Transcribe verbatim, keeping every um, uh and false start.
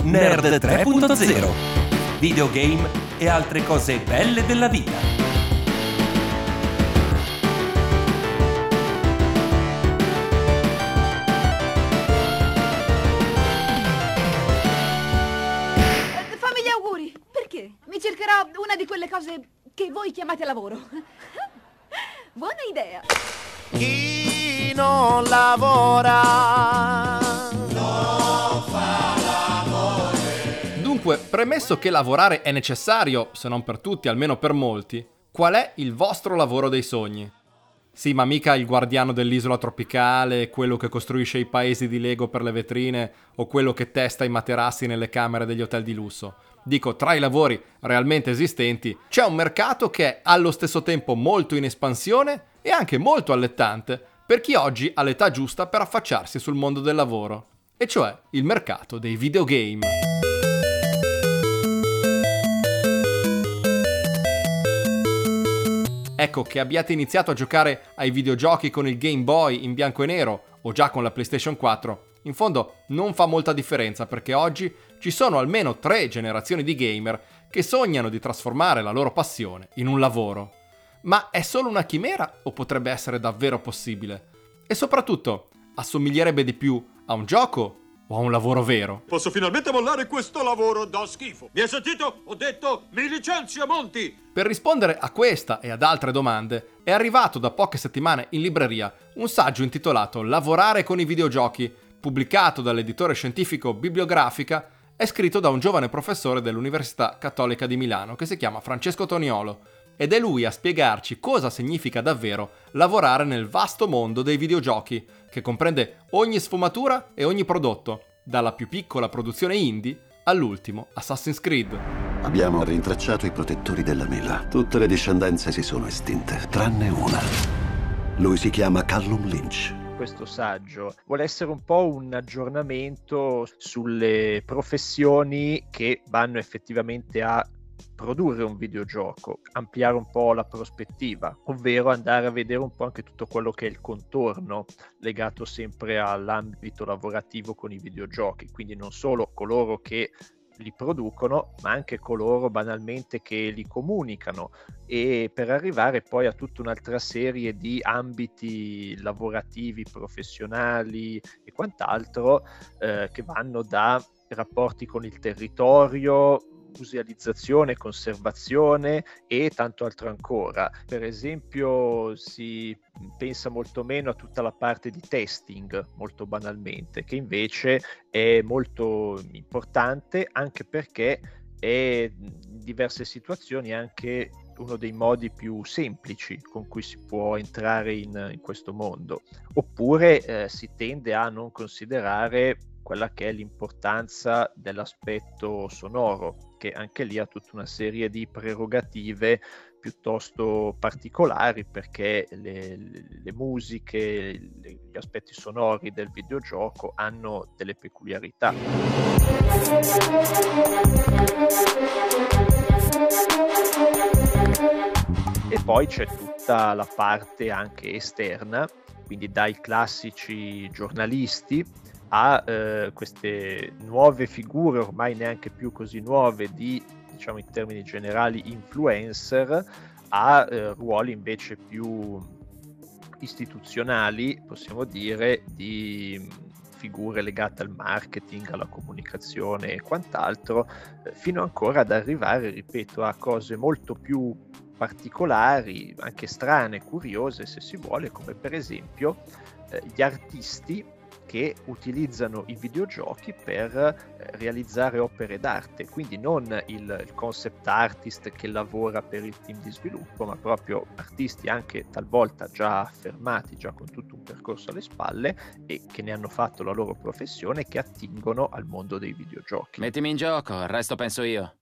Nerd tre punto zero. Videogame e altre cose belle della vita. Fammi gli auguri. Perché? Mi cercherò una di quelle cose che voi chiamate lavoro. Buona idea. Chi non lavora non fa l'amore. Dunque, premesso che lavorare è necessario, se non per tutti, almeno per molti, qual è il vostro lavoro dei sogni? Sì, ma mica il guardiano dell'isola tropicale, quello che costruisce i paesi di Lego per le vetrine o quello che testa i materassi nelle camere degli hotel di lusso. Dico, tra i lavori realmente esistenti c'è un mercato che è allo stesso tempo molto in espansione e anche molto allettante per chi oggi ha l'età giusta per affacciarsi sul mondo del lavoro, e cioè il mercato dei videogame. Ecco, che abbiate iniziato a giocare ai videogiochi con il Game Boy in bianco e nero o già con la PlayStation quattro, in fondo non fa molta differenza, perché oggi ci sono almeno tre generazioni di gamer che sognano di trasformare la loro passione in un lavoro. Ma è solo una chimera o potrebbe essere davvero possibile? E soprattutto, assomiglierebbe di più a un gioco o a un lavoro vero? Posso finalmente mollare questo lavoro da schifo. Mi hai sentito? Ho detto mi licenzia Monti! Per rispondere a questa e ad altre domande è arrivato da poche settimane in libreria un saggio intitolato Lavorare con i videogiochi, pubblicato dall'editore scientifico Bibliografica e scritto da un giovane professore dell'Università Cattolica di Milano che si chiama Francesco Toniolo. Ed è lui a spiegarci cosa significa davvero lavorare nel vasto mondo dei videogiochi, che comprende ogni sfumatura e ogni prodotto, dalla più piccola produzione indie all'ultimo Assassin's Creed. Abbiamo rintracciato i protettori della mela. Tutte le discendenze si sono estinte, tranne una. Lui si chiama Callum Lynch. Questo saggio vuole essere un po' un aggiornamento sulle professioni che vanno effettivamente a produrre un videogioco, ampliare un po' la prospettiva, ovvero andare a vedere un po' anche tutto quello che è il contorno legato sempre all'ambito lavorativo con i videogiochi, quindi non solo coloro che li producono, ma anche coloro banalmente che li comunicano, e per arrivare poi a tutta un'altra serie di ambiti lavorativi, professionali e quant'altro eh, che vanno da rapporti con il territorio, musealizzazione, conservazione e tanto altro ancora. Per esempio si pensa molto meno a tutta la parte di testing, molto banalmente, che invece è molto importante, anche perché è in diverse situazioni anche uno dei modi più semplici con cui si può entrare in, in questo mondo. Oppure eh, si tende a non considerare quella che è l'importanza dell'aspetto sonoro, che anche lì ha tutta una serie di prerogative piuttosto particolari, perché le, le, le musiche, le, gli aspetti sonori del videogioco hanno delle peculiarità. E poi c'è tutta la parte anche esterna, quindi dai classici giornalisti a eh, queste nuove figure, ormai neanche più così nuove, di, diciamo in termini generali, influencer, a eh, ruoli invece più istituzionali, possiamo dire, di figure legate al marketing, alla comunicazione e quant'altro, eh, fino ancora ad arrivare, ripeto, a cose molto più particolari, anche strane, curiose se si vuole, come per esempio eh, gli artisti che utilizzano i videogiochi per eh, realizzare opere d'arte, quindi non il, il concept artist che lavora per il team di sviluppo, ma proprio artisti anche talvolta già affermati, già con tutto un percorso alle spalle e che ne hanno fatto la loro professione, che attingono al mondo dei videogiochi. Mettimi in gioco, il resto penso io.